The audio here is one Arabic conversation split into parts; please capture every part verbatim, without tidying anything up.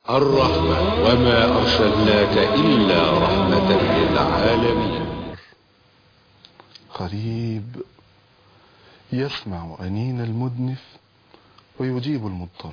الرحمة وما أرسلناك إلا رحمة للعالمين. قريب يسمع أنين المدنف ويجيب المضطر.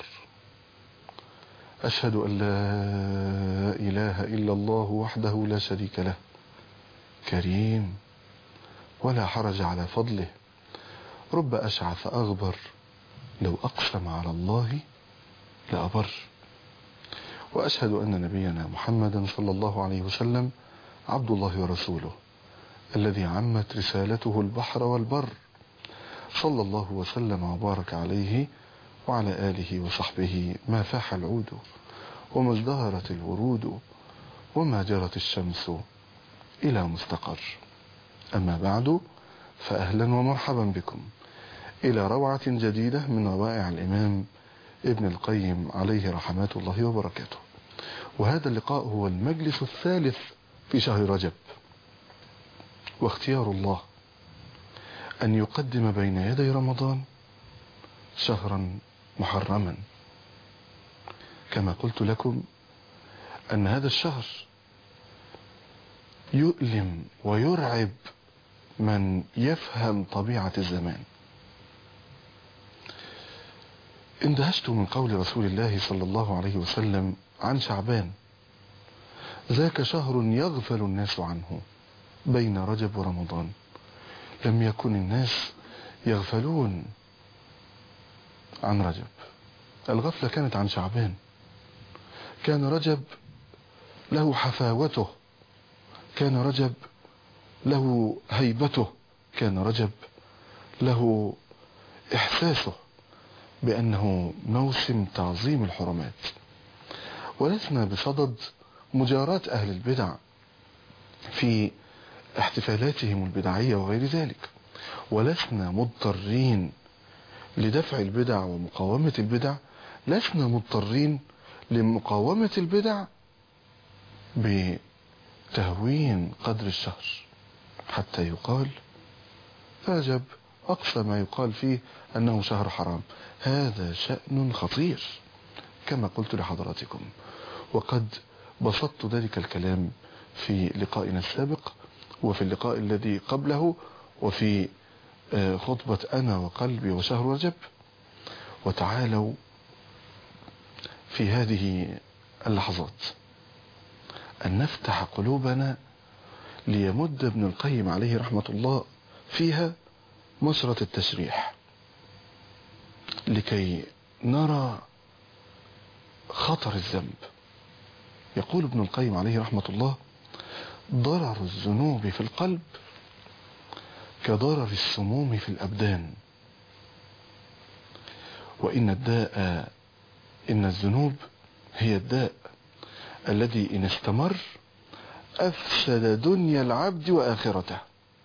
أشهد أن لا إله إلا الله وحده لا شريك له، كريم ولا حرج على فضله، رب أشعث أغبر لو أقسم على الله لأبر. وأشهد أن نبينا محمدا صلى الله عليه وسلم عبد الله ورسوله الذي عمت رسالته البحر والبر، صلى الله وسلم وبارك عليه وعلى آله وصحبه ما فاح العود وما ازدهرت الورود وما جرت الشمس إلى مستقر. أما بعد، فأهلا ومرحبا بكم إلى روعة جديدة من روائع الإمام ابن القيم عليه رحمات الله وبركاته. وهذا اللقاء هو المجلس الثالث في شهر رجب، واختيار الله أن يقدم بين يدي رمضان شهرا محرما. كما قلت لكم أن هذا الشهر يؤلم ويرعب من يفهم طبيعة الزمان. اندهشت من قول رسول الله صلى الله عليه وسلم عن شعبان: ذاك شهر يغفل الناس عنه بين رجب ورمضان. لم يكن الناس يغفلون عن رجب، الغفلة كانت عن شعبان. كان رجب له حفاوته، كان رجب له هيبته، كان رجب له إحساسه بأنه موسم تعظيم الحرمات. ولسنا بصدد مجاراة أهل البدع في احتفالاتهم البدعية وغير ذلك، ولسنا مضطرين لدفع البدع ومقاومة البدع، لسنا مضطرين لمقاومة البدع بتهوين قدر الشهر حتى يقال رجب أقصى ما يقال فيه أنه شهر حرام. هذا شأن خطير كما قلت لحضراتكم، وقد بسطت ذلك الكلام في لقائنا السابق وفي اللقاء الذي قبله وفي خطبة أنا وقلبي وشهر رجب. وتعالوا في هذه اللحظات أن نفتح قلوبنا ليمد ابن القيم عليه رحمة الله فيها مسرة التشريح، لكي نرى خطر الذنب. يقول ابن القيم عليه رحمة الله: ضرر الذنوب في القلب كضرر السموم في الأبدان، وإن الداء إن الذنوب هي الداء الذي إن استمر أفسد دنيا العبد وآخرته.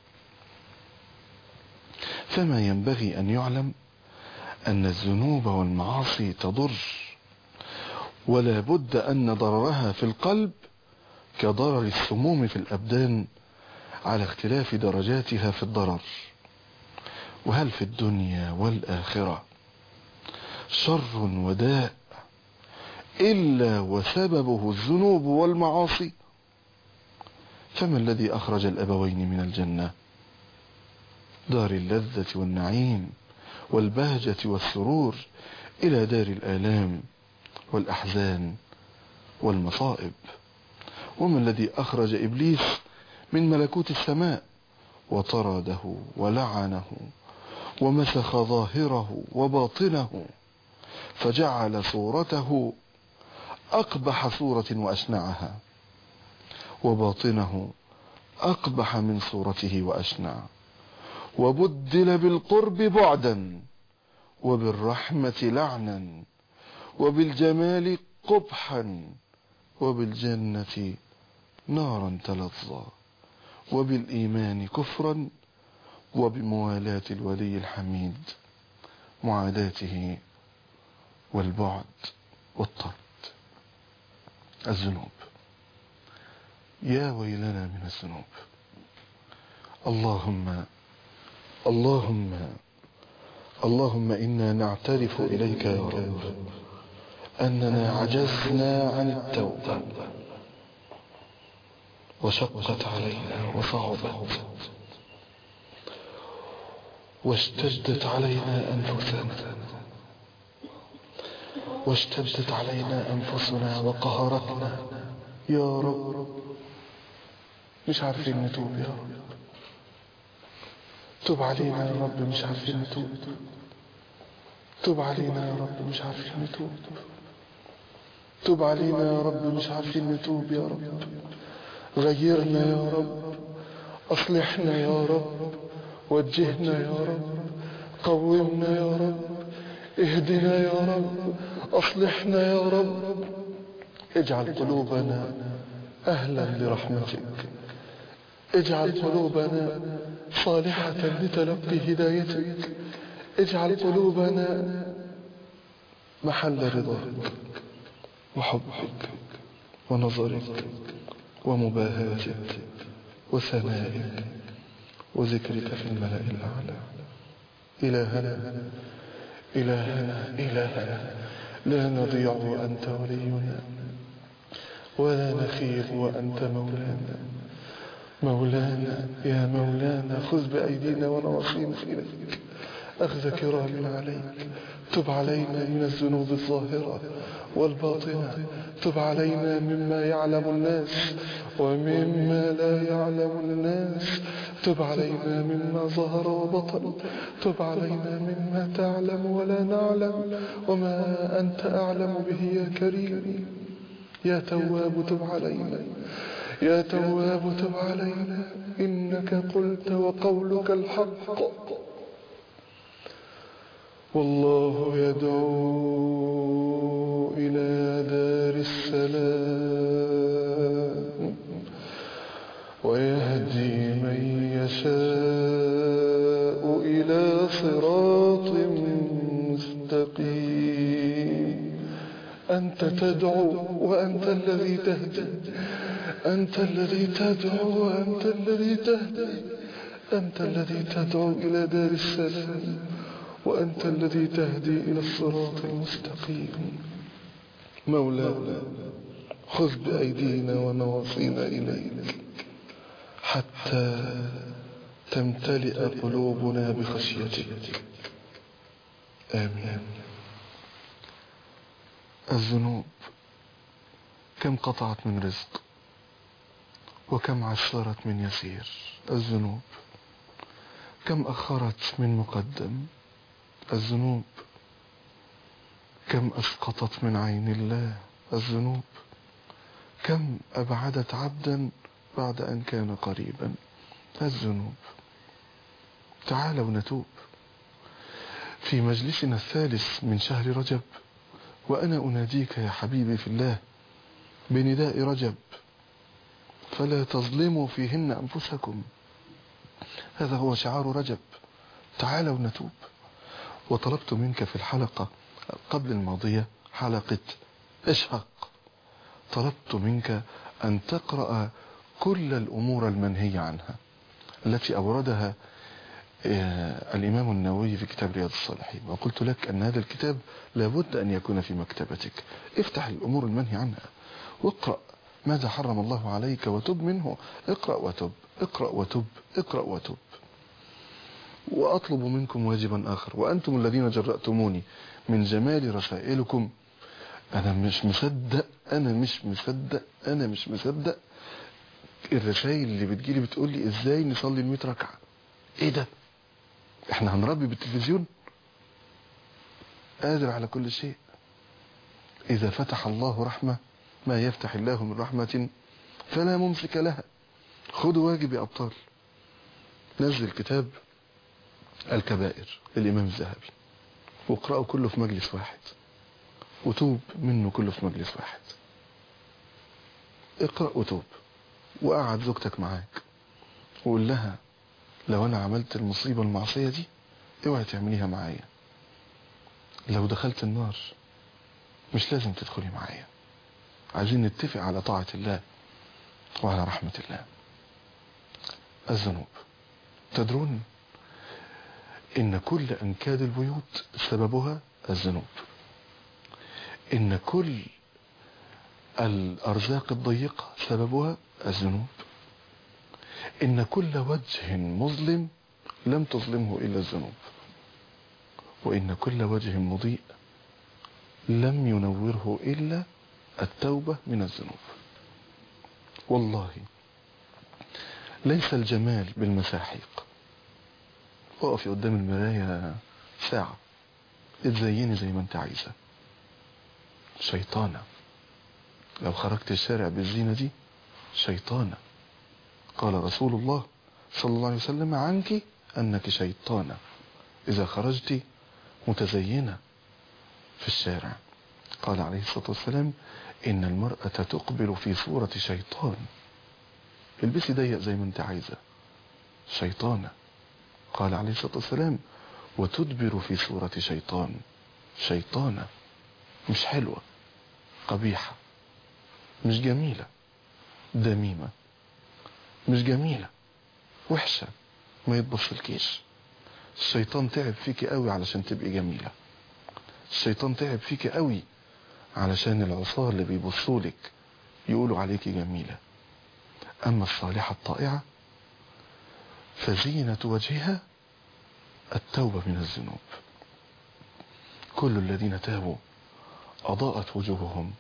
فما ينبغي أن يعلم أن الذنوب والمعاصي تضر، ولا بد أن ضررها في القلب كضرر السموم في الأبدان على اختلاف درجاتها في الضرر. وهل في الدنيا والآخرة شر وداء إلا وسببه الذنوب والمعاصي؟ فما الذي أخرج الأبوين من الجنة، دار اللذة والنعيم والبهجة والسرور، إلى دار الآلام والأحزان والمصائب؟ وما الذي أخرج إبليس من ملكوت السماء وطرده ولعنه ومسخ ظاهره وباطنه، فجعل صورته أقبح صورة وأشنعها، وباطنه أقبح من صورته وأشنع، وبدل بالقرب بعدا وبالرحمة لعنا وبالجمال قبحا وبالجنة نارا تلظى وبالإيمان كفرا وبموالاة الولي الحميد معاداته والبعد والطرد. الذنوب، يا ويلنا من الذنوب. اللهم اللهم اللهم إنا نعترف إليك يا رب أننا عجزنا عن التوبة وشقت علينا وصعبت واشتدت علينا أنفسنا واشتدت علينا أنفسنا وقهرتنا يا رب. مش عارفين نتوب يا رب. تب علينا يا رب. مش عارفين نتوب. تب علينا يا رب. مش عارفين نتوب. تب علينا يا رب. مش عارفين نتوب يا رب. غيرنا يا رب. أصلحنا يا رب. وجهنا يا رب. قومنا يا رب. اهدنا يا رب. أصلحنا يا رب. اجعل قلوبنا أهلا لرحمتك. اجعل قلوبنا صالحة لتلقي هدايتك. اجعل قلوبنا محل رضاك وحبك ونظرك ومباهاتك وثنائك وذكرك في الملأ الأعلى. إلهنا إلهنا إلهنا لا نضيع وأنت ولينا ولا نخيب وأنت مولانا. مولانا يا مولانا خذ بأيدينا ونواصينا إليك أخذ كرام عليك. تب علينا من الذنوب الظاهرة والباطنة. تب علينا مما يعلم الناس ومما لا يعلم الناس. تب علينا مما ظهر وبطن. تب علينا مما تعلم ولا نعلم وما أنت أعلم به يا كريم. يا تواب تب علينا. يا تواب تب علينا. إنك قلت وقولك الحق. والله يدعو إلى دار السلام ويهدي من يشاء إلى صراط مستقيم. أنت تدعو وأنت الذي تهدي. أنت الذي تدعو وأنت الذي تهدي. أنت الذي تدعو إلى دار السلام وأنت الذي تهدي إلى الصراط المستقيم. مولانا خذ بأيدينا ونواصينا إليك حتى تمتلئ قلوبنا بخشيتك. آمين. الذنوب كم قطعت من رزق وكم عشرت من يسير. الذنوب كم أخرت من مقدم. الذنوب كم أسقطت من عين الله. الذنوب كم أبعدت عبدا بعد أن كان قريبا. الذنوب. تعالوا نتوب. في مجلسنا الثالث من شهر رجب وأنا أناديك يا حبيبي في الله بنداء رجب فلا تظلموا فيهن أنفسكم. هذا هو شعار رجب. تعالوا نتوب. وطلبت منك في الحلقة قبل الماضية حلقة اشهق طلبت منك أن تقرأ كل الأمور المنهي عنها التي أوردها الإمام النووي في كتاب رياض الصالحين. وقلت لك أن هذا الكتاب لابد أن يكون في مكتبتك. افتح الأمور المنهي عنها واقرأ ماذا حرم الله عليك وتب منه. اقرأ وتب. اقرأ وتب. اقرأ وتب. وأطلب منكم واجبا آخر وأنتم الذين جرأتموني من جمال رسائلكم. أنا مش مصدق أنا مش مصدق أنا مش مصدق الرسائل اللي بتجيلي بتقولي إزاي نصلي المئة ركعة. إيه ده؟ إحنا هنربي بالتلفزيون؟ قادر على كل شيء. إذا فتح الله رحمة ما يفتح الله من رحمة فلا ممسك لها. خذوا واجب يا أبطال. نزل كتاب الكبائر للإمام الذهبي واقرأوا كله في مجلس واحد وتوب منه كله في مجلس واحد. اقرأ وتوب. وقعد زوجتك معاك وقول لها لو أنا عملت المصيبة المعصية دي اوعي تعمليها معايا. لو دخلت النار مش لازم تدخلي معايا. عايزين نتفق على طاعة الله وعلى رحمة الله. الذنوب. تدرون إن كل أنكاد البيوت سببها الذنوب. إن كل الأرزاق الضيقة سببها الذنوب، إن كل وجه مظلم لم تظلمه إلا الذنوب، وإن كل وجه مضيء لم ينوره إلا التوبة من الذنوب. والله ليس الجمال بالمساحيق. وقفي قدام المراية ساعة اتزيني زي ما انت عايزة، شيطانة. لو خرجت الشارع بالزينة دي شيطانة. قال رسول الله صلى الله عليه وسلم عنك أنك شيطانة إذا خرجت متزينة في الشارع. قال عليه الصلاة والسلام إن المرأة تقبل في صورة شيطان. البسي ضيق زي ما انت عايزة، شيطانة. قال عليه الصلاة والسلام وتدبر في صورة شيطان، شيطانة. مش حلوة، قبيحة، مش جميلة، دميمة، مش جميلة، وحشة، ما يتبصلكيش. الشيطان تعب فيك قوي علشان تبقي جميلة. الشيطان تعب فيك قوي علشان العصار اللي بيبصولك يقولوا عليك جميلة. أما الصالحة الطائعة فزينة وجهها التوبة من الذنوب. كل الذين تابوا أضاءت وجوههم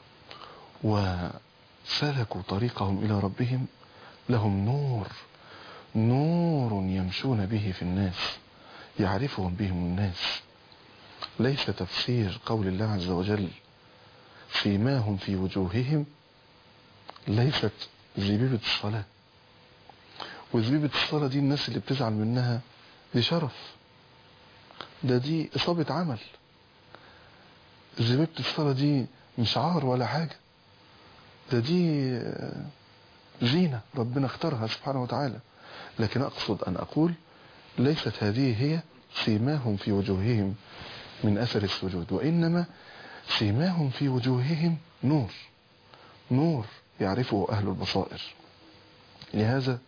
وسلكوا طريقهم إلى ربهم لهم نور، نور يمشون به في الناس يعرفهم بهم الناس. ليس تفسير قول الله عز وجل سيماهم في وجوههم ليست زبيبة الصلاة. وزبيبة الصلاة دي الناس اللي بتزعل منها دي شرف، ده دي إصابة عمل. زبيبة الصلاة دي مش عار ولا حاجة، ده دي زينة ربنا اختارها سبحانه وتعالى. لكن أقصد أن أقول ليست هذه هي سيماهم في وجوههم من أثر السجود، وإنما سيماهم في وجوههم نور، نور يعرفه أهل البصائر. لهذا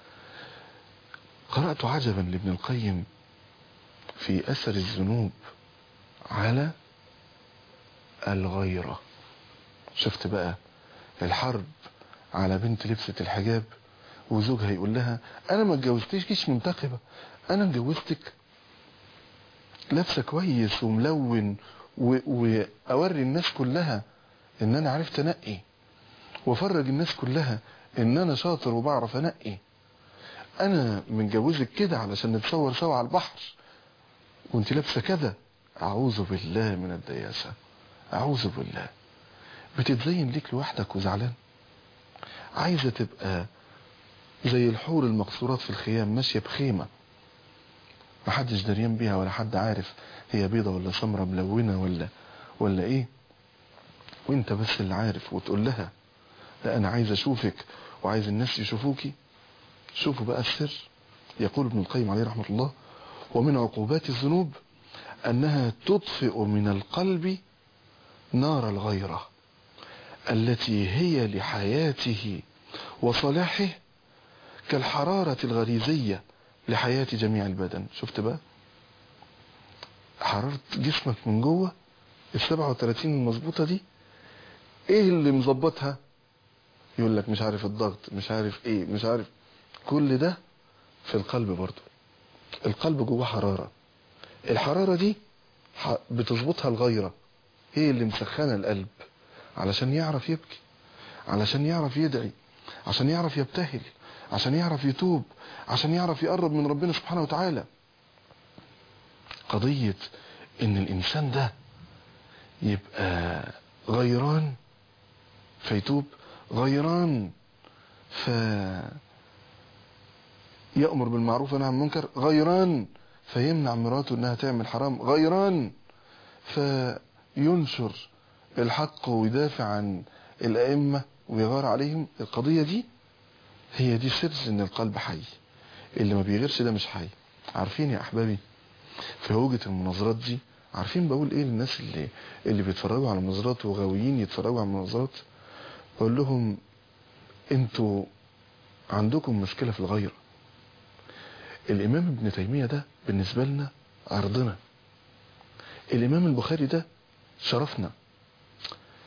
قرأت عجبا لابن القيم في أثر الذنوب على الغيرة. شفت بقى الحرب على بنت لبست الحجاب وزوجها يقول لها أنا ما اتجوزتكيش منتقبة، أنا اتجوزتك لابسة كويس وملون وأوري الناس كلها إن أنا عرفت أنقي، وأفرج الناس كلها إن أنا شاطر وبعرف أنقي. أنا متجوزك كده علشان نتصور سوا على البحر وانت لابسة كذا. أعوذ بالله من الدياسة، أعوذ بالله. بتتزين ليك لوحدك وزعلان، عايزة تبقى زي الحور المقصورات في الخيام ماشية بخيمة محدش دريان بيها ولا حد عارف هي بيضة ولا سمرة ملونة ولا ولا ايه، وانت بس اللي عارف. وتقول لها لا انا عايز اشوفك وعايز الناس يشوفوكي. شوفوا بقى السر. يقول ابن القيم عليه رحمة الله ومن عقوبات الذنوب انها تطفئ من القلب نار الغيرة التي هي لحياته وصلاحه كالحرارة الغريزية لحياة جميع البدن. شفت بقى حرارة جسمك من جوه السبعة وثلاثين المظبوطة دي ايه اللي مظبطها؟ يقول لك مش عارف الضغط، مش عارف ايه، مش عارف. كل ده في القلب برضو. القلب جوه حرارة، الحرارة دي بتظبطها الغيرة، هي اللي مسخنة القلب علشان يعرف يبكي، علشان يعرف يدعي، عشان يعرف يبتهل، عشان يعرف يتوب، عشان يعرف يقرب من ربنا سبحانه وتعالى. قضية ان الانسان ده يبقى غيران فيتوب، غيران فيأمر بالمعروف ونهى عن المنكر، غيران فيمنع مراته انها تعمل حرام، غيران فينشر الحق ويدافع عن الأئمة ويغار عليهم. القضية دي هي دي سر ان القلب حي. اللي ما بيغيرش ده مش حي. عارفين يا احبابي في هوجة المناظرات دي، عارفين بقول ايه للناس اللي اللي بيتفرجوا على المناظرات وغاويين يتفرجوا على المناظرات؟ بقول لهم انتوا عندكم مشكلة في الغيرة. الامام ابن تيمية ده بالنسبة لنا عرضنا، الامام البخاري ده شرفنا،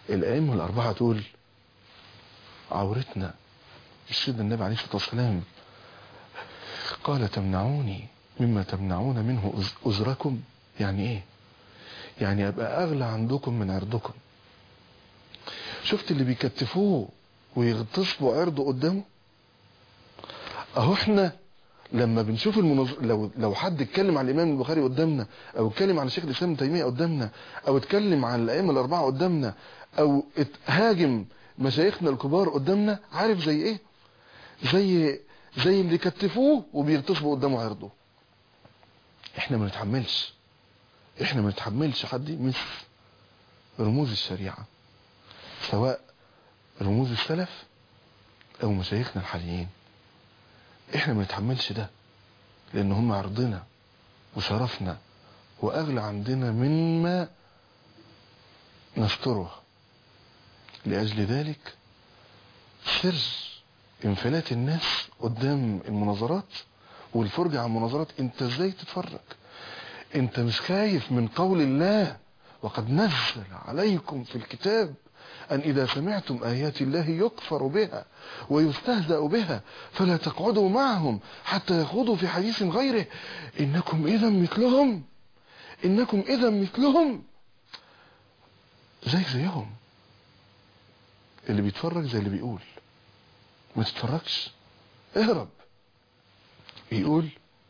الأئمة الأربعة دول عورتنا. السيد النبي عليه الصلاة والسلام قال تمنعوني مما تمنعون منه أزركم. يعني ايه؟ يعني ابقى اغلى عندكم من عرضكم. شفت اللي بيكتفوه ويغتصبوا عرضه قدامه؟ اهو احنا لما بنشوف المنظر، لو لو حد اتكلم عن الامام البخاري قدامنا، او اتكلم عن الشيخ الاسلام ابن تيميه قدامنا، او اتكلم عن الائمه الاربعه قدامنا، او هاجم مشايخنا الكبار قدامنا، عارف زي ايه؟ زي زي اللي كتفوه وبيغتصبوا قدامه عرضه. احنا ما نتحملش احنا ما نتحملش حد مثل رموز الشريعه، سواء رموز السلف او مشايخنا الحاليين. احنا ما نتحملش ده، لان هم عرضنا وشرفنا واغلى عندنا مما نستره. لاجل ذلك سر انفلات الناس قدام المناظرات والفرجة على المناظرات. انت ازاي تتفرج؟ انت مش خايف من قول الله وقد نزل عليكم في الكتاب أن إذا سمعتم آيات الله يكفر بها ويستهزأ بها فلا تقعدوا معهم حتى يخوضوا في حديث غيره إنكم إذا مثلهم إنكم إذا مثلهم زي زيهم. اللي بيتفرج زي اللي بيقول. ما تتفرجش، اهرب. يقول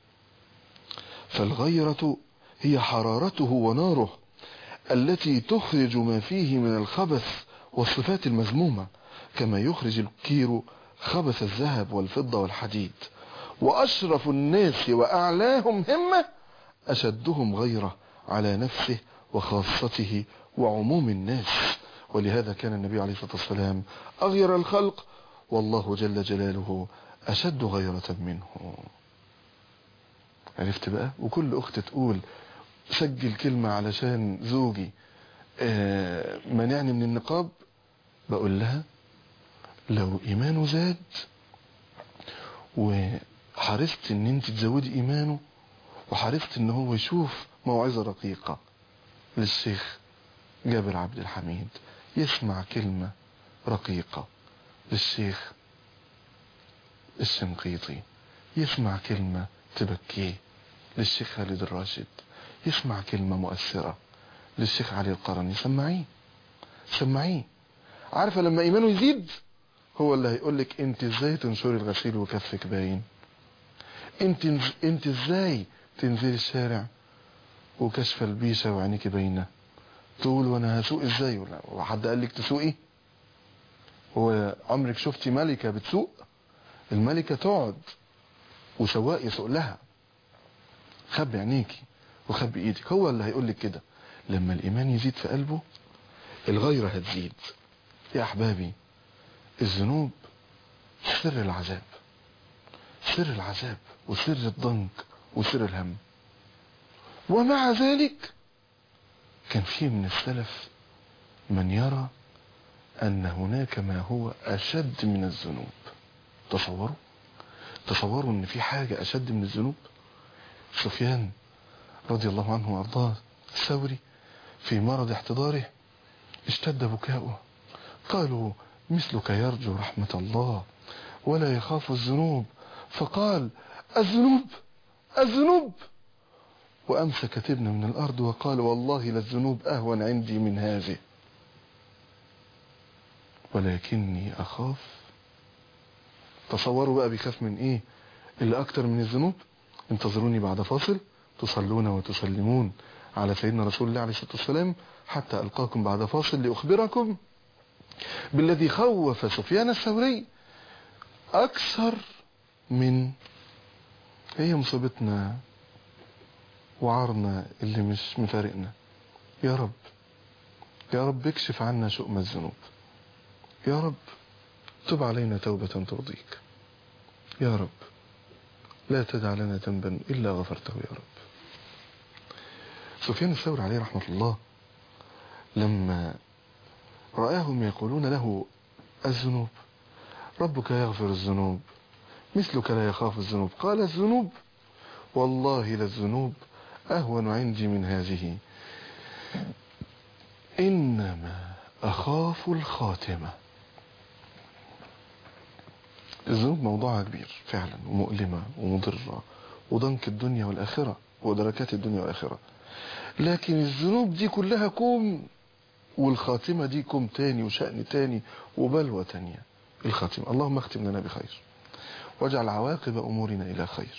فالغيرة هي حرارته وناره التي تخرج ما فيه من الخبث والصفات المذمومة، كما يخرج الكير خبث الذهب والفضة والحديد. وأشرف الناس وأعلاهم همة أشدهم غيرة على نفسه وخاصته وعموم الناس. ولهذا كان النبي عليه الصلاة والسلام أغير الخلق والله جل جلاله أشد غيرة منه. عرفت بقى؟ وكل أخت تقول سجل كلمة علشان زوجي آه منعني من النقاب، بقول لها لو إيمانه زاد وحرصت ان انت تزودي إيمانه وحرصت ان هو يشوف موعظة رقيقة للشيخ جابر عبد الحميد، يسمع كلمة رقيقة للشيخ الشنقيطي، يسمع كلمة تبكيه للشيخ خالد الراشد، يسمع كلمة مؤثرة للشيخ علي القرني، سمعيه سمعيه. عارفة لما ايمانه يزيد هو اللي هيقولك انت ازاي تنشري الغسيل وكفك باين، انت انت ازاي تنزلي الشارع وكشف البيشة وعينيك باينة، تقول وانا هسوق ازاي؟ ولا وحد قال لك تسوقي؟ هو عمرك شفتي ملكة بتسوق؟ الملكة تقعد وسواق يسوق لها. خبي عينيكي وخبي ايدك. هو اللي هيقول لك كده. لما الايمان يزيد في قلبه الغيرة هتزيد. يا احبابي الذنوب سر العذاب، سر العذاب وسر الضنك وسر الهم. ومع ذلك كان فيه من السلف من يرى ان هناك ما هو اشد من الذنوب. تصوروا تصوروا ان في حاجة اشد من الذنوب. سفيان رضي الله عنه وارضاه الثوري في مرض احتضاره اشتد بكاؤه، قالوا مثلك يرجو رحمة الله ولا يخاف الذنوب، فقال الذنوب الذنوب، وامسك تبنه من الارض وقال والله للذنوب اهون عندي من هذه ولكني اخاف. تصوروا بقى بيخاف من ايه اللي اكتر من الذنوب. انتظروني بعد فاصل تصلون وتسلمون على سيدنا رسول الله عليه الصلاة والسلام حتى ألقاكم بعد فاصل لأخبركم بالذي خوف سفيان الثوري أكثر من هي مصيبتنا وعارنا اللي مش مفارقنا. يا رب يا رب اكشف عنا شؤم الذنوب، يا رب تب علينا توبة ترضيك، يا رب لا تدع لنا ذنبا إلا غفرته يا رب. سفيان الثوري عليه رحمة الله لما رآهم يقولون له الذنوب ربك يغفر الذنوب مثلك لا يخاف الذنوب، قال الذنوب والله للذنوب أهون عندي من هذه، إنما أخاف الخاتمة. الذنوب موضوعها كبير فعلا ومؤلمة ومضرة وضنك الدنيا والآخرة ودركات الدنيا والآخرة، لكن الذنوب دي كلها كوم، والخاتمة دي كوم تاني وشأن تاني وبلوى تانية. الخاتمة، اللهم اختم لنا بخير واجعل عواقب أمورنا إلى خير.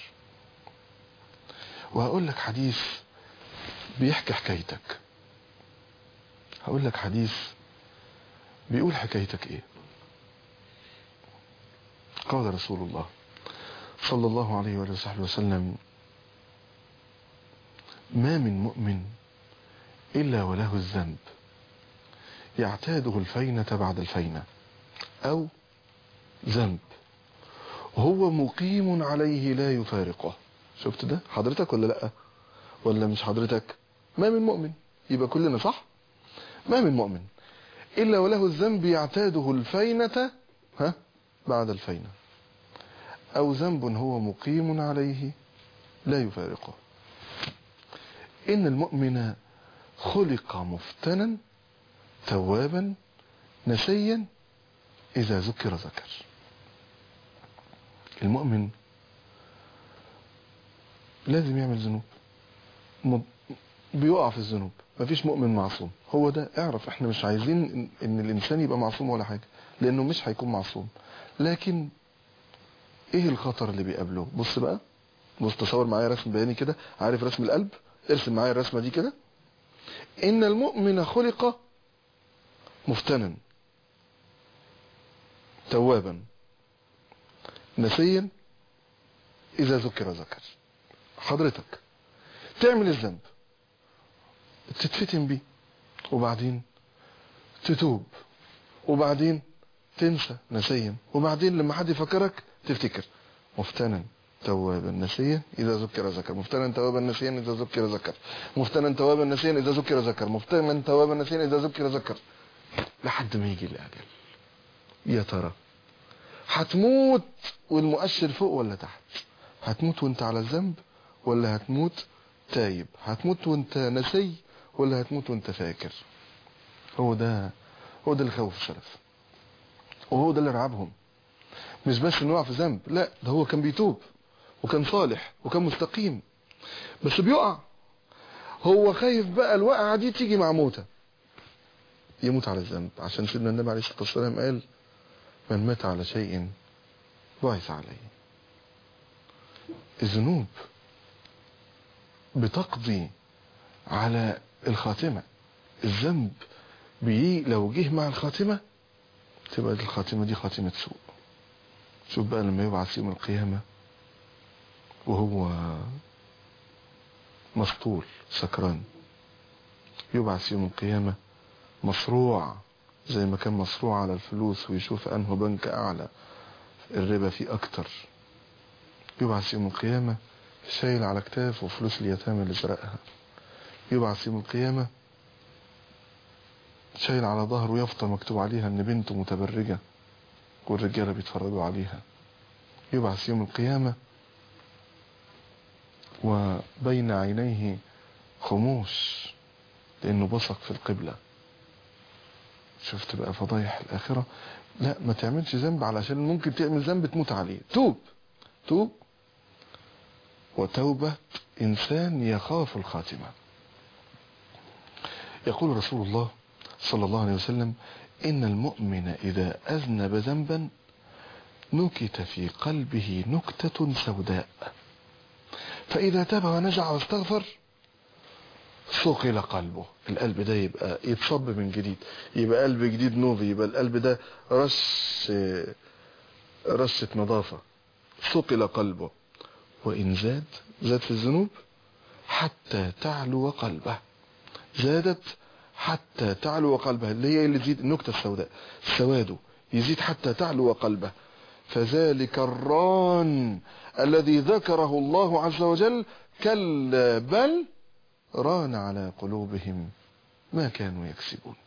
وهقول لك حديث بيحكي حكايتك، هقول لك حديث بيقول حكايتك ايه. قال رسول الله صلى الله عليه وآله وصحبه وسلم: ما من مؤمن إلا وله الذنب يعتاده الفينة بعد الفينة، أو ذنب هو مقيم عليه لا يفارقه. شفت ده حضرتك ولا لأ؟ ولا مش حضرتك؟ ما من مؤمن، يبقى كلنا صح؟ ما من مؤمن إلا وله الذنب يعتاده الفينة ها بعد الفينة، أو ذنب هو مقيم عليه لا يفارقه. إن المؤمن خلق مفتنا توابا نسيا إذا ذكر ذكر. المؤمن لازم يعمل ذنوب، بيقع في الذنوب، مفيش مؤمن معصوم. هو ده، اعرف احنا مش عايزين ان الانسان يبقى معصوم ولا حاجة، لانه مش هيكون معصوم. لكن ايه الخطر اللي بيقابله؟ بص بقى، بص تصور معايا رسم بياني كده، عارف رسم القلب؟ ارسم معايا الرسمة دي كده. ان المؤمن خلق مفتنا توابا نسيا اذا ذكر ذكر. حضرتك تعمل الذنب، تتفتن بيه، وبعدين تتوب، وبعدين تنسى نسيا، وبعدين لما حد يفكرك تفتكر. مفتنا توابا نسيا اذا ذكر ذكر، مفتنا توابا نسيا اذا ذكر ذكر، مفتنا توابا نسيا اذا ذكر ذكر، مفتنا توابا نسيا اذا ذكر ذكر، لحد ما يجي الاجل. يا ترى هتموت والمؤشر فوق ولا تحت؟ هتموت وانت على الذنب ولا هتموت تايب؟ هتموت وانت نسي ولا هتموت وانت فاكر؟ هو ده هو ده اللي خوف السلف، وهو ده اللي رعبهم. مش بس انه يقع في ذنب، لا، ده هو كان بيتوب وكان صالح وكان مستقيم، بس بيقع. هو خايف بقى الوقعه دي تيجي مع موته، يموت على الذنب. عشان سيدنا النبي عليه الصلاه والسلام قال: من مات على شيء بعث عليه. الذنوب بتقضي على الخاتمه. الذنب بي لو جه مع الخاتمه تبقى الخاتمه دي خاتمه سوء. شوف بقى لما يبعث يوم القيامه وهو مسطول سكران، يبعث يوم القيامه مصروع زي ما كان مصروع على الفلوس، ويشوف انه بنك اعلى الربا فيه اكتر. يبعث يوم القيامه شايل على كتافه فلوس اليتامى اللي سرقها. يبعث يوم القيامه شايل على ظهره يافطه مكتوب عليها ان بنته متبرجه والرجاله بيتفرجوا عليها. يبعث يوم القيامه وبين عينيه خموش لانه بصق في القبله. شفت بقى فضايح الاخره؟ لا، ما تعملش ذنب، علشان ممكن تعمل ذنب تموت عليه. توب توب، وتوبه انسان يخاف الخاتمه. يقول رسول الله صلى الله عليه وسلم: إن المؤمن إذا أذنب ذنبا نكت في قلبه نكتة سوداء، فإذا تاب ونجع واستغفر ثقل قلبه. القلب ده يبقى يتصب من جديد، يبقى قلب جديد نوفي، يبقى القلب ده رش رشة نظافة. ثقل قلبه. وإن زاد زاد في الذنوب حتى تعلو قلبه، زادت حتى تعلو قلبه، اللي هي اللي تزيد النكتة السوداء، سواده يزيد حتى تعلو قلبه. فذلك الران الذي ذكره الله عز وجل كلا بل ران على قلوبهم ما كانوا يكسبون.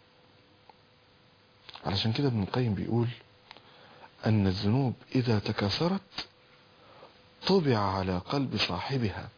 علشان كده ابن القيم بيقول أن الذنوب إذا تكاثرت طبع على قلب صاحبها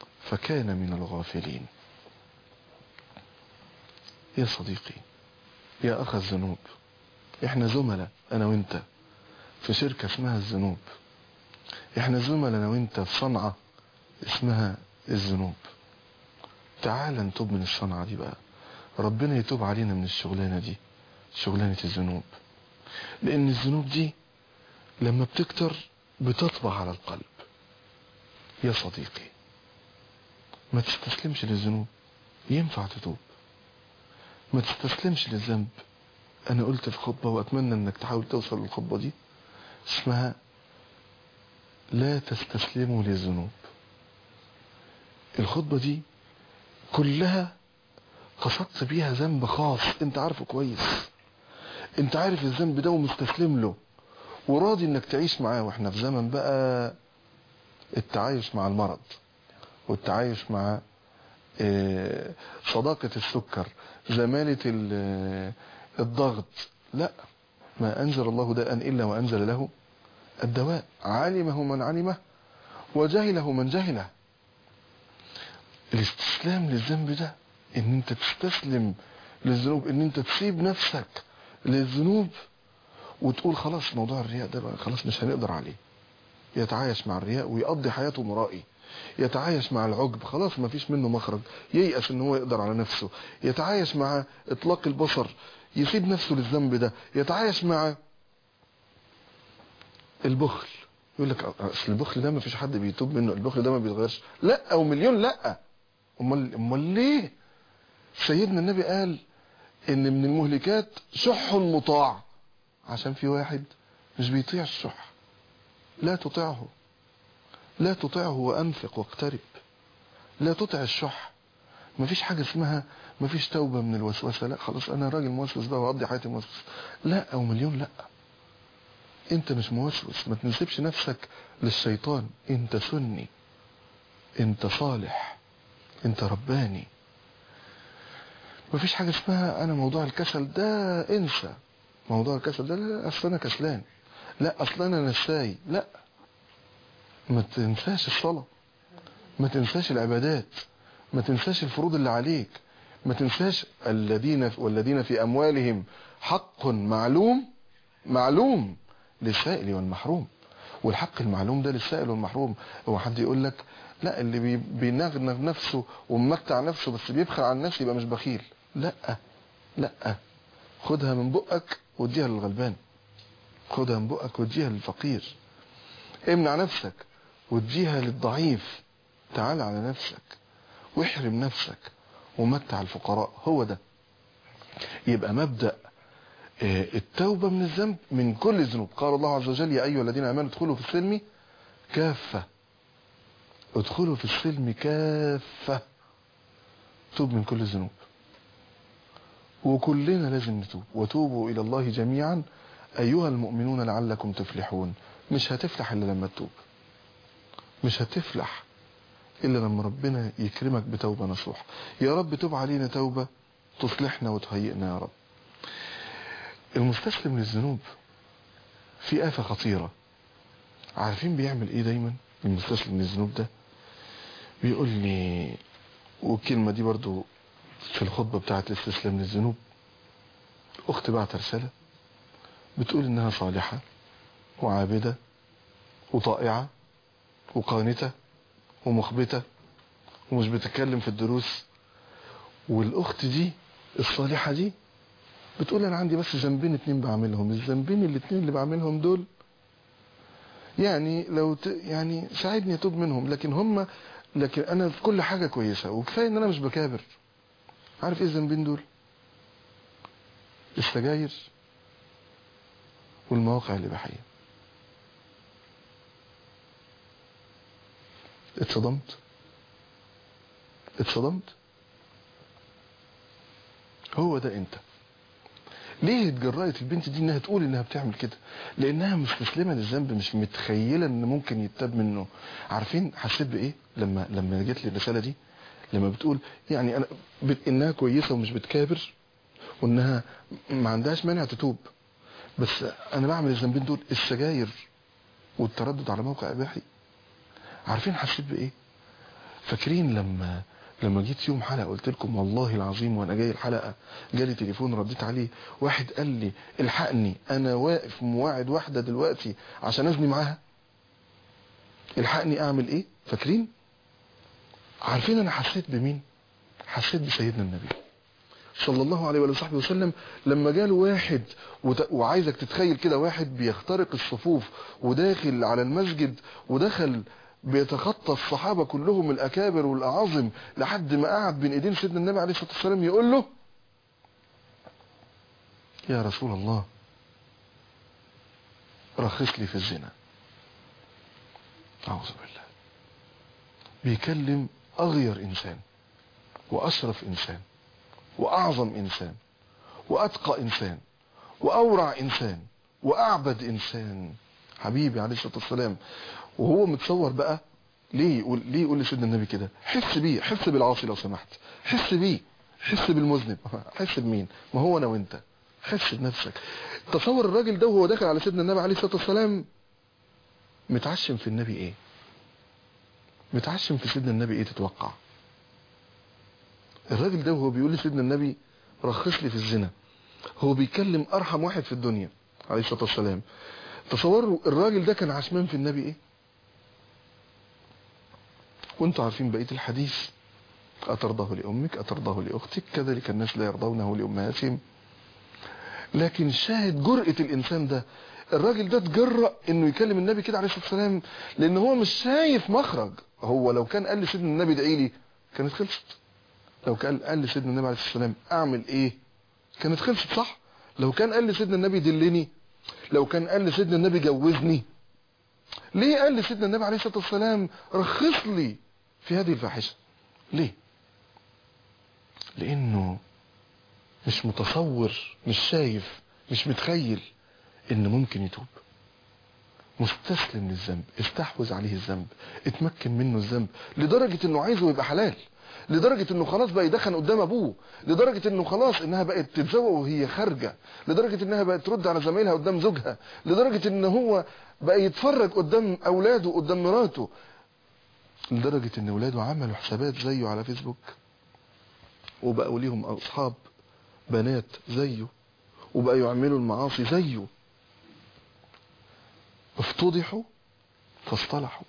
فكان من الغافلين. يا صديقي، يا اخ الذنوب، احنا زملاء انا وانت في شركة اسمها الذنوب، احنا زملاء انا وانت في صنعة اسمها الذنوب. تعال نتوب من الصنعة دي بقى، ربنا يتوب علينا من الشغلانة دي، شغلانة الذنوب. لان الذنوب دي لما بتكتر بتطبع على القلب. يا صديقي ما تستسلمش للذنوب، ينفع تتوب. ما تستسلمش للذنب. انا قلت في خطبة واتمنى انك تحاول توصل للخطبة دي، اسمها لا تستسلموا للذنوب. الخطبة دي كلها قصدت بيها ذنب خاص انت عارفه كويس، انت عارف الذنب ده ومستسلم له وراضي انك تعيش معاه. واحنا في زمن بقى التعايش مع المرض والتعايش مع صداقة السكر، زمالة الضغط. لا، ما أنزل الله داء إلا وأنزل له الدواء، علمه من علمه وجهله من جهله. الاستسلام للذنب ده ان انت تستسلم للذنوب، ان انت تسيب نفسك للذنوب وتقول خلاص موضوع الرياء ده بقى خلاص مش هنقدر عليه. يتعايش مع الرياء ويقضي حياته مرائي، يتعايش مع العجب خلاص ما فيش منه مخرج، ييأس ان هو يقدر على نفسه، يتعايش مع اطلاق البصر، يسيب نفسه للذنب ده، يتعايش مع البخل. يقول لك اصل البخل ده ما فيش حد بيتوب منه، البخل ده ما بيتغيرش. لا او مليون لا. امال امال ليه سيدنا النبي قال ان من المهلكات شح مطاع؟ عشان في واحد مش بيطيع الشح. لا تطيعه، لا تطيعه وانفق واقترب. لا تطع الشح. مفيش حاجة اسمها مفيش توبة من الوسوسة، لا خلاص انا راجل موسوس بقى واقضي حياتي موسوس. لا او مليون لا. انت مش موسوس، ما تنسبش نفسك للشيطان. انت سني، انت صالح، انت رباني. مفيش حاجة اسمها انا موضوع الكسل ده انسى. موضوع الكسل ده لا اصل انا كسلان، لا اصل انا نساي. لا، ما تنساش الصلاة، ما تنساش العبادات، ما تنساش الفروض اللي عليك، ما تنساش الذين والذين في اموالهم حق معلوم معلوم للسائل والمحروم. والحق المعلوم ده للسائل والمحروم. هو حد يقول لك لا اللي بينغنغ نفسه وممتع نفسه بس بيبخل عن نفسه يبقى مش بخيل. لا لا، خدها من بقك واديها للغلبان، خدها من بقك واديها للفقير، امنع نفسك واديها للضعيف. تعال على نفسك واحرم نفسك ومتع الفقراء. هو ده يبقى مبدأ التوبة من الذنب من كل الذنوب. قال الله عز وجل يا أيها الذين آمنوا ادخلوا في السلم كافة. ادخلوا في السلم كافة. توب من كل الذنوب، وكلنا لازم نتوب. وتوبوا إلى الله جميعا أيها المؤمنون لعلكم تفلحون. مش هتفلح إلا لما تتوب، مش هتفلح إلا لما ربنا يكرمك بتوبة نصوح. يا رب توب علينا توبة تصلحنا وتهيئنا يا رب. المستسلم للذنوب في آفة خطيرة. عارفين بيعمل ايه دايما المستسلم للذنوب ده؟ بيقول لي، والكلمة دي برضو في الخطبة بتاعت الاستسلام للذنوب، اخت بعت رسالة بتقول انها صالحة وعابدة وطائعة وقانتة ومخبتة ومش بتتكلم في الدروس. والاخت دي الصالحة دي بتقول انا عندي بس ذنبين اتنين بعملهم، الذنبين الاتنين اللي بعملهم دول يعني لو ت... يعني ساعدني اتوب منهم، لكن هم لكن انا في كل حاجة كويسة وكفاية ان انا مش بكابر. عارف ايه الذنبين دول؟ السجاير والمواقع الاباحية. اتصدمت اتصدمت هو ده انت. ليه اتجرأت البنت دي انها تقول انها بتعمل كده؟ لانها مستسلمه للذنب، مش متخيله ان ممكن يتاب منه. عارفين حسيت بايه لما لما جت لي الرساله دي؟ لما بتقول يعني انا ب... انها كويسه ومش بتكابر وانها ما عندهاش مانع تتوب، بس انا بعمل الذنبين دول، السجاير والتردد على موقع اباحي. عارفين حسيت بايه؟ فاكرين لما لما جيت يوم حلقة قلت لكم والله العظيم وانا جاي الحلقة جالي تليفون رديت عليه، واحد قال لي الحقني انا واقف مواعد واحدة دلوقتي عشان ازني معاها، الحقني اعمل ايه؟ فاكرين؟ عارفين انا حسيت بمين؟ حسيت بسيدنا النبي صلى الله عليه وصحبه وسلم. لما جاله واحد وت... وعايزك تتخيل كده، واحد بيخترق الصفوف وداخل على المسجد، ودخل بيتخطى الصحابة كلهم الأكابر والأعظم لحد ما قعد بين ايدين سيدنا النبي عليه الصلاة والسلام يقول له يا رسول الله رخص لي في الزنا. أعوذ بالله. بيكلم أغير إنسان وأشرف إنسان وأعظم إنسان وأتقى إنسان وأورع إنسان وأعبد إنسان، حبيبي عليه الصلاة والسلام. وهو متصور بقى ليه يقول ليه يقول لسيدنا النبي كده؟ حس بيه، حس بالعاصي لو سمحت، حس بيه، حس بالمذنب. حس بمين؟ ما هو أنا وأنت. حس بنفسك. تصور الراجل ده وهو داخل على سيدنا النبي عليه الصلاة والسلام متعشم في النبي إيه؟ متعشم في سيدنا النبي إيه تتوقع؟ الراجل ده وهو بيقول لسيدنا النبي رخص لي في الزنا، هو بيكلم ارحم واحد في الدنيا عليه الصلاه والسلام. تصوروا الراجل ده كان عشمان في النبي ايه؟ وانتوا عارفين بقيه الحديث، اترضاه لامك اترضاه لاختك كذلك الناس لا يرضونه لامهاتهم. لكن الشاهد جرأة الانسان ده، الراجل ده اتجرأ انه يكلم النبي كده عليه الصلاه والسلام لان هو مش شايف مخرج. هو لو كان قال لسيدنا النبي ادعي لي كانت خلصت، لو كان قال لسيدنا النبي عليه الصلاه والسلام اعمل ايه كانت خلصت، صح؟ لو كان قال لسيدنا النبي دلني، لو كان قال لسيدنا النبي جوزني، ليه قال لسيدنا النبي عليه الصلاه والسلام رخص لي في هذه الفاحشه؟ ليه؟ لانه مش متصور، مش شايف، مش متخيل ان ممكن يتوب. مستسلم للذنب، استحوذ عليه الذنب، اتمكن منه الذنب لدرجه انه عايزه يبقى حلال، لدرجة انه خلاص بقى يدخن قدام ابوه، لدرجة انه خلاص انها بقت تتزوج وهي خارجة، لدرجة انها بقت ترد على زمايلها قدام زوجها، لدرجة ان هو بقى يتفرج قدام اولاده قدام مراته، لدرجة ان اولاده عملوا حسابات زيه على فيسبوك وبقوا ليهم اصحاب بنات زيه وبقوا يعملوا المعاصي زيه. افتضحوا فاصطلحوا.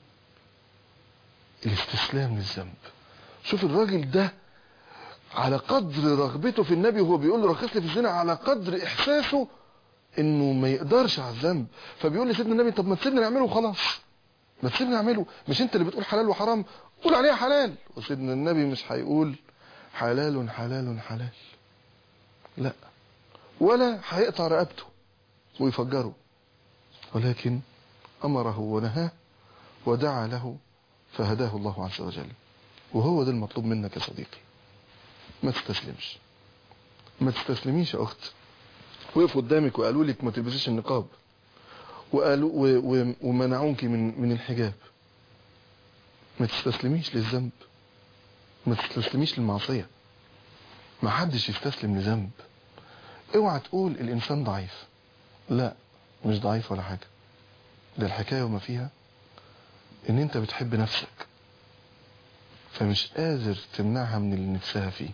الاستسلام للذنب. شوف الراجل ده على قدر رغبته في النبي وهو بيقول له رخص لي في الزنا، على قدر احساسه انه ما يقدرش على الذنب، فبيقول لسيدنا النبي طب ما تسيبني نعمله خلاص، ما تسيبني نعمله، مش انت اللي بتقول حلال وحرام، قول عليها حلال. وسيدنا النبي مش هيقول حلال حلال حلال، لا، ولا هيقطع رقبته ويفجره، ولكن امره ونهاه ودعا له فهداه الله عز وجل. وهو ده المطلوب منك يا صديقي، ما تستسلمش، ما تستسلميش يا اخت. وقفوا قدامك وقالوا لك ما تلبسيش النقاب، وقالوا و... و... ومنعوك من من الحجاب، ما تستسلميش للذنب، ما تستسلميش للمعصيه. ما حدش يستسلم لذنب. اوعى تقول الانسان ضعيف، لا، مش ضعيف ولا حاجه. ده الحكايه وما فيها ان انت بتحب نفسك فمش قادر تمنعها من اللي نفسها فيه.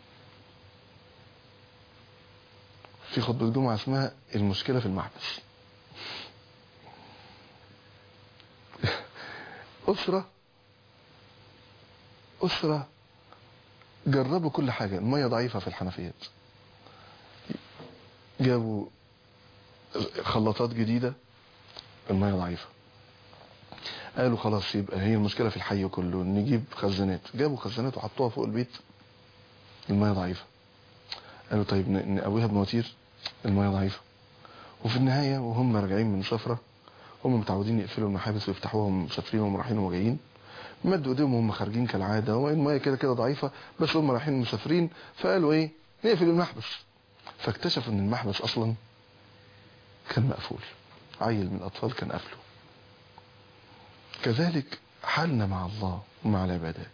في خطبة جمعة اسمها المشكلة في المحبس. أسرة أسرة جربوا كل حاجة، المية ضعيفة في الحنفيات، جابوا خلاطات جديدة المية ضعيفة، قالوا خلاص يبقى هي المشكلة في الحي كله، نجيب خزانات، جابوا خزانات وحطوها فوق البيت المية ضعيفة، قالوا طيب نقويها بمواتير المية ضعيفة. وفي النهاية وهم راجعين من سفرة، هم متعودين يقفلوا المحابس ويفتحوها وهم مسافرين وهم رايحين وهم جايين، مدوا ايديهم وهم خارجين كالعاده، والميه كده كده ضعيفه بس هم رايحين مسافرين، فقالوا ايه نقفل المحبس. فاكتشفوا ان المحبس اصلا كان مقفول، عيل من الاطفال كان قافله. كذلك حالنا مع الله ومع العبادات،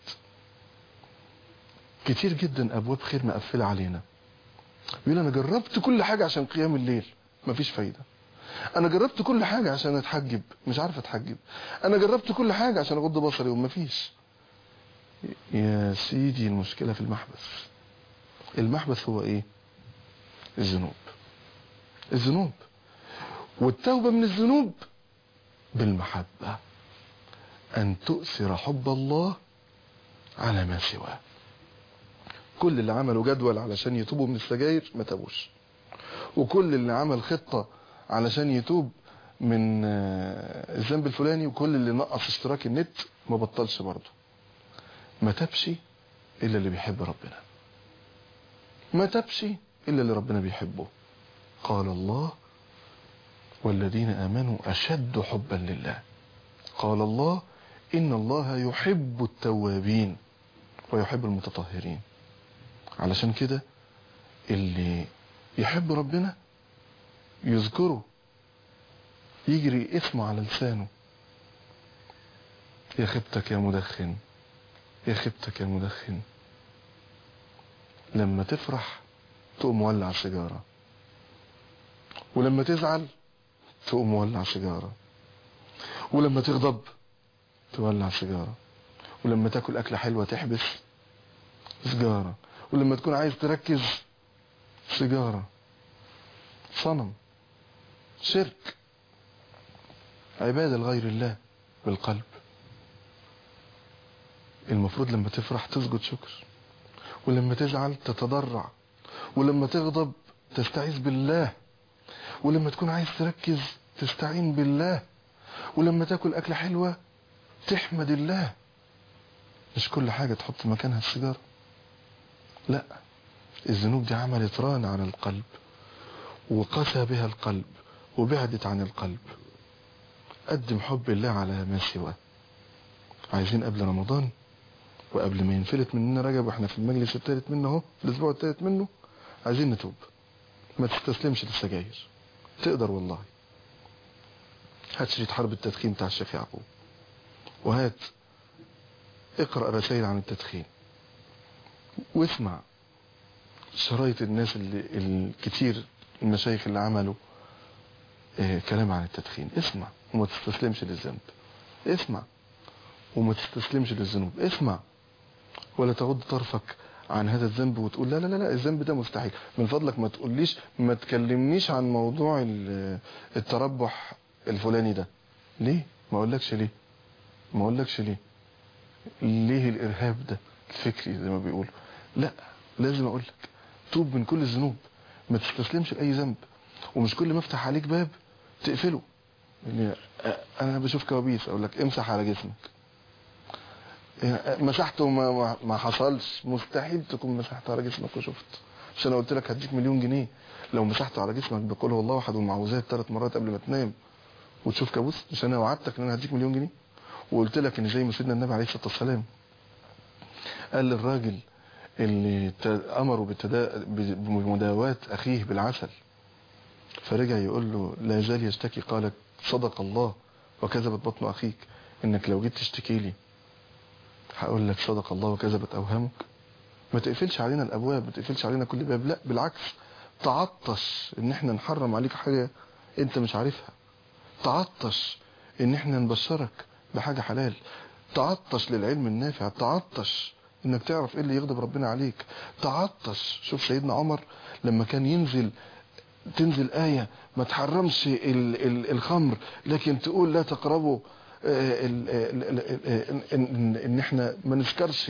كتير جدا ابواب خير مقفله علينا. بيقول انا جربت كل حاجه عشان قيام الليل مفيش فايده، انا جربت كل حاجه عشان اتحجب مش عارف اتحجب، انا جربت كل حاجه عشان اغض بصري ومفيش. يا سيدي المشكلة في المحبس. المحبس هو ايه؟ الذنوب. الذنوب. والتوبة من الذنوب بالمحبة، ان تؤثر حب الله على ما سواه. كل اللي عملوا جدول علشان يتوبوا من السجاير ما تابوش، وكل اللي عمل خطة علشان يتوب من الذنب الفلاني، وكل اللي نقص اشتراك النت ما بطلش برضه. ما تبش الا اللي بيحب ربنا، ما تبش الا اللي ربنا بيحبه. قال الله والذين آمنوا أشد حبا لله. قال الله إن الله يحب التوابين ويحب المتطهرين. علشان كده اللي يحب ربنا يذكره، يجري اسمه على لسانه. يا خبتك يا مدخن، يا خبتك يا مدخن. لما تفرح تقوم مولع سيجارة، ولما تزعل تقوم مولع سيجارة، ولما تغضب تولع سيجارة، ولما تاكل أكلة حلوة تحبس سيجارة، ولما تكون عايز تركز سيجارة. صنم، شرك، عبادة لغير الله بالقلب. المفروض لما تفرح تسجد شكر، ولما تزعل تتضرع، ولما تغضب تستعيذ بالله، ولما تكون عايز تركز تستعين بالله، ولما تاكل أكلة حلوة تحمد الله. مش كل حاجة تحط مكانها السيجارة، لا. الذنوب دي عملت ران على القلب، وقسى بها القلب، وبعدت عن القلب. قدم حب الله على ما سواه. عايزين قبل رمضان وقبل ما ينفلت مننا رجب، واحنا في المجلس الثالث منه اهو، في الاسبوع الثالث منه، عايزين نتوب. ما تستسلمش للسجاير، تقدر والله. هات شريط حرب التدخين بتاع الشيخ يعقوب، وهات اقرأ رسائل عن التدخين، واسمع شرايط الناس اللي الكتير المشايخ اللي عملوا اه كلام عن التدخين. اسمع وما تستسلمش للذنب، اسمع وما تستسلمش للذنوب، اسمع ولا تغض طرفك عن هذا الذنب وتقول لا لا لا الذنب ده مستحيل. من فضلك ما تقوليش، ما تكلمنيش عن موضوع التربح الفلاني ده. ليه؟ ما اقولكش ليه، ما اقولكش ليه ليه الارهاب ده الفكري زي ما بيقولوا. لا، لازم اقولك توب من كل الذنوب، ما تستسلمش لاي ذنب، ومش كل ما افتح عليك باب تقفله. يعني انا بشوف كوابيس اقول لك امسح على جسمك، مسحته ما ما حصلش. مستحيل تكون مسحت على جسمك وشفت. مش انا قلت لك هديك مليون جنيه لو مسحته على جسمك بقول هو الله احد والمعوذات ثلاث مرات قبل ما تنام وتشوف كابوس؟ مش انا وعدتك ان انا هديك مليون جنيه؟ وقلت لك ان زي ما سيدنا النبي عليه الصلاه والسلام قال للراجل اللي امره بمداواة اخيه بالعسل، فرجع يقول له لا يزال يشتكي، قال صدق الله وكذبت بطن اخيك، انك لو جيت تشتكي لي هقول لك صدق الله وكذبت اوهامك. ما تقفلش علينا الابواب، ما تقفلش علينا كل باب، لا بالعكس، تعطش ان احنا نحرم عليك حاجه انت مش عارفها، تعطش ان احنا نبشرك بحاجه حلال، تعطش للعلم النافع، تعطش انك تعرف ايه اللي يغضب ربنا عليك، تعطش. شوف سيدنا عمر لما كان ينزل تنزل آية ما تحرمش ال ال الخمر، لكن تقول لا تقربوا ال ال ال ان, إن احنا ما نسكرش،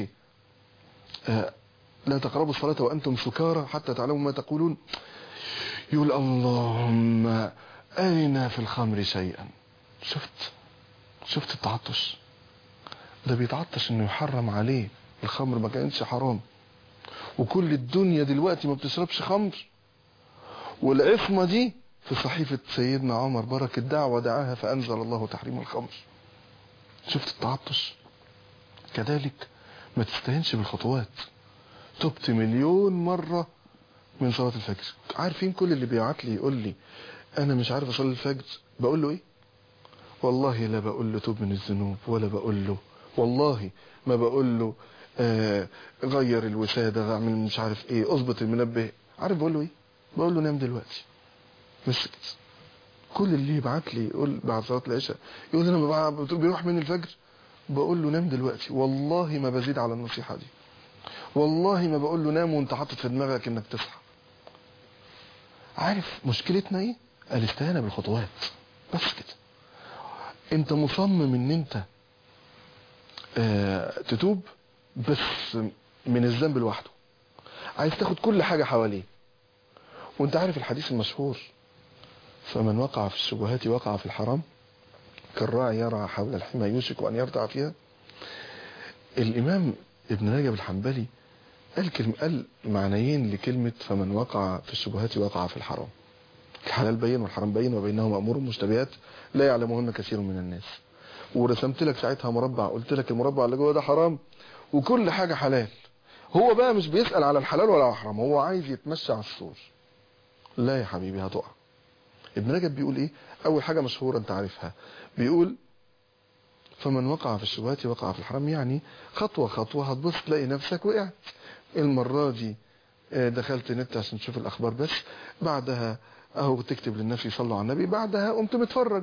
لا تقربوا الصلاة وأنتم سكارى حتى تعلموا ما تقولون، يقول اللهم أرنا في الخمر شيئا. شفت شفت التعطش ده؟ بيتعطش انه يحرم عليه الخمر، ما كانتش حرام، وكل الدنيا دلوقتي ما بتشربش خمر، والعصمة دي في صحيفة سيدنا عمر بركة دعوة دعاها فأنزل الله تحريم الخمر. شفت التعطش؟ كذلك ما تستهنش بالخطوات. تبت مليون مرة من صلاة الفجر. عارفين كل اللي بيبعت لي يقول لي انا مش عارف اصلي الفجر، بقول له ايه؟ والله لا بقول له توب من الذنوب، ولا بقول له والله ما بقول له آه غير الوسادة، اعمل مش عارف ايه، اظبط المنبه. عارف بقول له ايه؟ بقول له نام دلوقتي بس كده. كل اللي يبعت لي يقول بعد صلاة العشاء يقول انا بيروح مني الفجر، بقول له نام دلوقتي، والله ما بزيد على النصيحة دي، والله ما بقول له نام وانت حاطط في دماغك انك تصحى. عارف مشكلتنا ايه؟ الاستهانة بالخطوات بس كده. انت مصمم ان انت اه تتوب بس من الذنب لوحده، عايز تاخد كل حاجة حواليه. وانت عارف الحديث المشهور فمن وقع في الشبهات وقع في الحرام كالراعي يرعى حول الحمى يوشك ان يرتع فيها. الامام ابن رجب الحنبلي قال كلمة قال معنيين لكلمة فمن وقع في الشبهات وقع في الحرام. الحلال بين والحرام بين وبينهما امور مشتبهات لا يعلمهن كثير من الناس. ورسمت لك ساعتها مربع، قلت لك المربع اللي جوه ده حرام وكل حاجة حلال. هو بقى مش بيسأل على الحلال ولا على الحرام، هو عايز يتمشى على السور. لا يا حبيبي هتقع. ابن رجب بيقول ايه؟ اول حاجة مشهورة انت عارفها، بيقول فمن وقع في الشبهات وقع في الحرام، يعني خطوة خطوة هتبص تلاقي نفسك وقعت. المرة دي دخلت نت عشان تشوف الاخبار بس، بعدها اهو تكتب للناس يصلوا على النبي، بعدها قمت متفرج.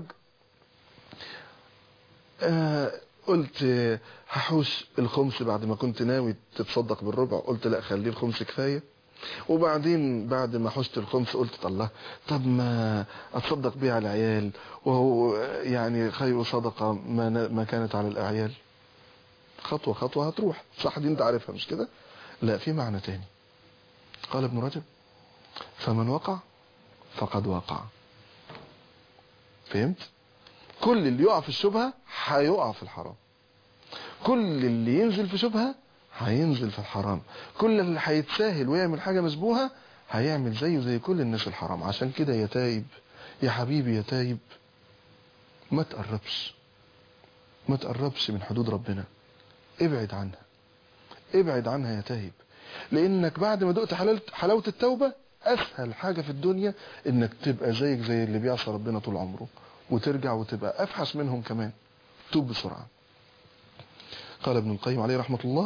آه قلت هحوش الخمس بعد ما كنت ناوي تتصدق بالربع، قلت لا خليه الخمس كفاية. وبعدين بعد ما حشت الخمس قلت الله طب ما اتصدق بيه على العيال، وهو يعني خير صدقة ما, ما كانت على الاعيال. خطوة خطوة هتروح صح، دي انت عارفها مش كده؟ لا في معنى تاني. قال ابن رجب فمن وقع فقد وقع. فهمت؟ كل اللي يقع في الشبهة هيقع في الحرام، كل اللي ينزل في شبهة هينزل في الحرام، كل اللي هيتساهل ويعمل حاجة مشبوهة هيعمل زيه زي كل الناس الحرام. عشان كده يا تايب يا حبيبي يا تايب ما تقربش، ما تقربش من حدود ربنا، ابعد عنها، ابعد عنها يا تايب. لانك بعد ما دقت حلاوة التوبة اسهل حاجة في الدنيا انك تبقى زيك زي اللي بيعصى ربنا طول عمره، وترجع وتبقى افحش منهم كمان. توب بسرعة. قال ابن القيم عليه رحمة الله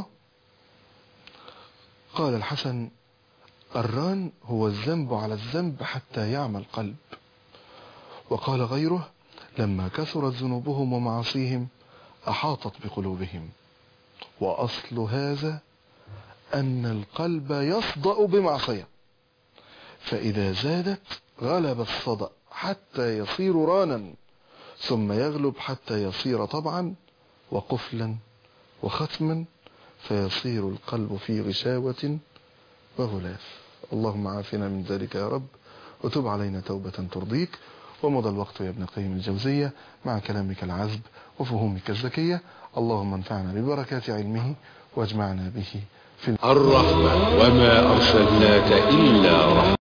قال الحسن الران هو الذنب على الذنب حتى يعمى القلب. وقال غيره لما كثرت ذنوبهم ومعاصيهم أحاطت بقلوبهم. وأصل هذا أن القلب يصدأ بمعصية، فإذا زادت غلب الصدأ حتى يصير رانا، ثم يغلب حتى يصير طبعا وقفلا وختما، فيصير القلب في غشاوة وغلاف. اللهم عافنا من ذلك يا رب، وتب علينا توبة ترضيك. ومضى الوقت يا ابن القيم الجوزية مع كلامك العذب وفهومك الذكية. اللهم انفعنا ببركات علمه واجمعنا به في الرحمة وما أرسلناك إلا رحمة.